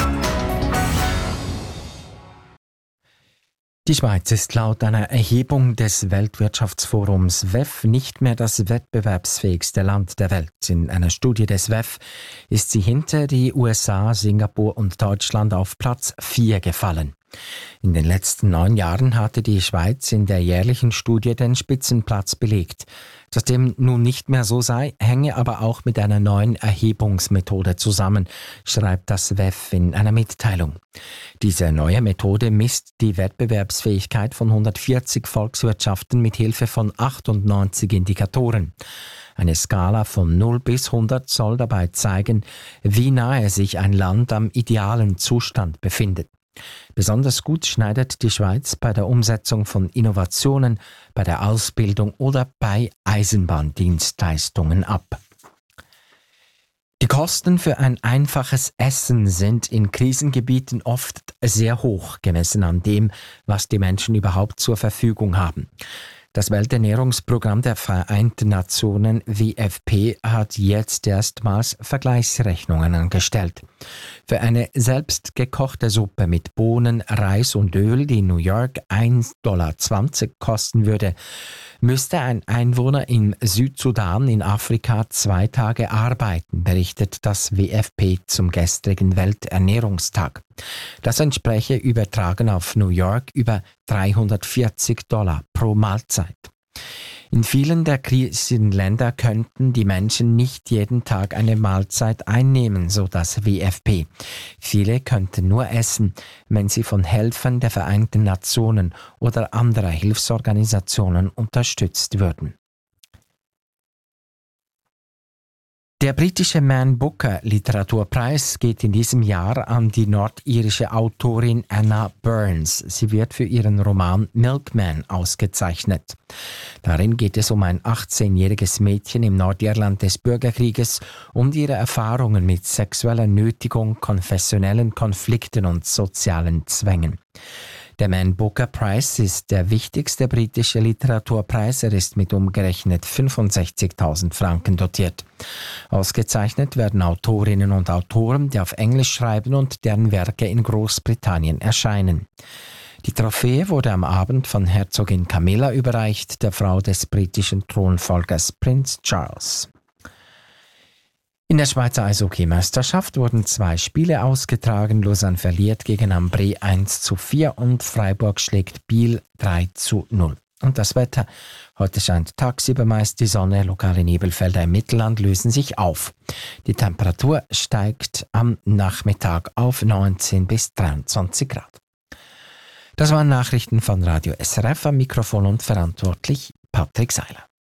Die Schweiz ist laut einer Erhebung des Weltwirtschaftsforums WEF nicht mehr das wettbewerbsfähigste Land der Welt. In einer Studie des WEF ist sie hinter die USA, Singapur und Deutschland auf Platz 4 gefallen. In den letzten 9 Jahren hatte die Schweiz in der jährlichen Studie den Spitzenplatz belegt. Dass dem nun nicht mehr so sei, hänge aber auch mit einer neuen Erhebungsmethode zusammen, schreibt das WEF in einer Mitteilung. Diese neue Methode misst die Wettbewerbsfähigkeit von 140 Volkswirtschaften mit Hilfe von 98 Indikatoren. Eine Skala von 0 bis 100 soll dabei zeigen, wie nahe sich ein Land am idealen Zustand befindet. Besonders gut schneidet die Schweiz bei der Umsetzung von Innovationen, bei der Ausbildung oder bei Eisenbahndienstleistungen ab. Die Kosten für ein einfaches Essen sind in Krisengebieten oft sehr hoch, gemessen an dem, was die Menschen überhaupt zur Verfügung haben. Das Welternährungsprogramm der Vereinten Nationen WFP hat jetzt erstmals Vergleichsrechnungen angestellt. Für eine selbstgekochte Suppe mit Bohnen, Reis und Öl, die in New York 1,20 Dollar kosten würde, müsste ein Einwohner im Südsudan in Afrika 2 Tage arbeiten, berichtet das WFP zum gestrigen Welternährungstag. Das entspräche übertragen auf New York über 340 Dollar pro Mahlzeit. In vielen der Krisenländer könnten die Menschen nicht jeden Tag eine Mahlzeit einnehmen, so das WFP. Viele könnten nur essen, wenn sie von Helfern der Vereinten Nationen oder anderer Hilfsorganisationen unterstützt würden. Der britische Man Booker Literaturpreis geht in diesem Jahr an die nordirische Autorin Anna Burns. Sie wird für ihren Roman Milkman ausgezeichnet. Darin geht es um ein 18-jähriges Mädchen im Nordirland des Bürgerkrieges und ihre Erfahrungen mit sexueller Nötigung, konfessionellen Konflikten und sozialen Zwängen. Der Man Booker Prize ist der wichtigste britische Literaturpreis. Er ist mit umgerechnet 65.000 Franken dotiert. Ausgezeichnet werden Autorinnen und Autoren, die auf Englisch schreiben und deren Werke in Großbritannien erscheinen. Die Trophäe wurde am Abend von Herzogin Camilla überreicht, der Frau des britischen Thronfolgers Prinz Charles. In der Schweizer Eishockeymeisterschaft wurden 2 Spiele ausgetragen. Lausanne verliert gegen Ambré 1:4 und Freiburg schlägt Biel 3:0. Und das Wetter. Heute scheint tagsüber meist die Sonne, lokale Nebelfelder im Mittelland lösen sich auf. Die Temperatur steigt am Nachmittag auf 19 bis 23 Grad. Das waren Nachrichten von Radio SRF, am Mikrofon und verantwortlich Patrick Seiler.